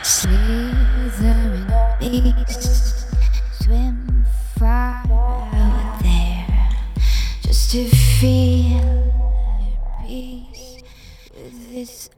Slithering beasts swim far out there just to feel at peace with this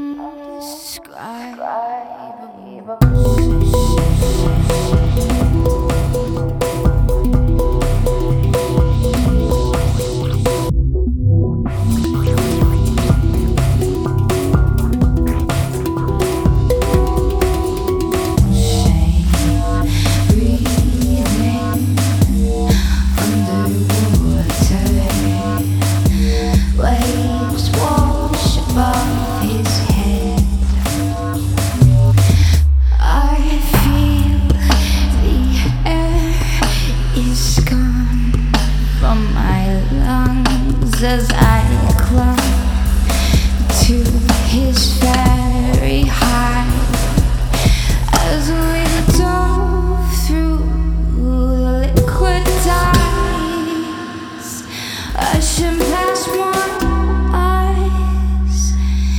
waves wash above his head. I feel the air is gone from my lungs as I clung to his very high as we dove through the liquid tides. Rushing past my eyes,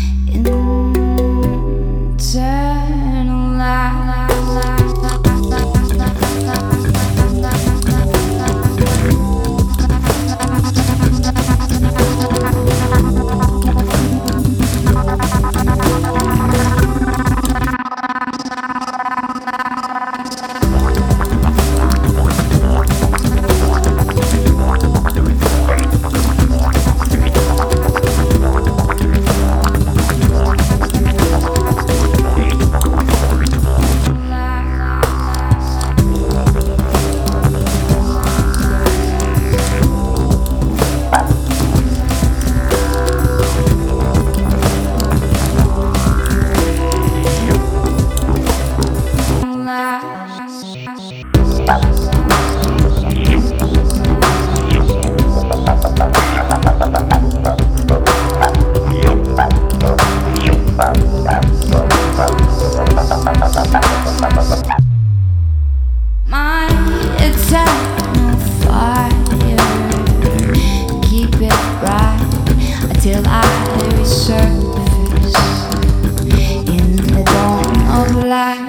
my eternal fire, keep it bright until I resurface in the dawn of light.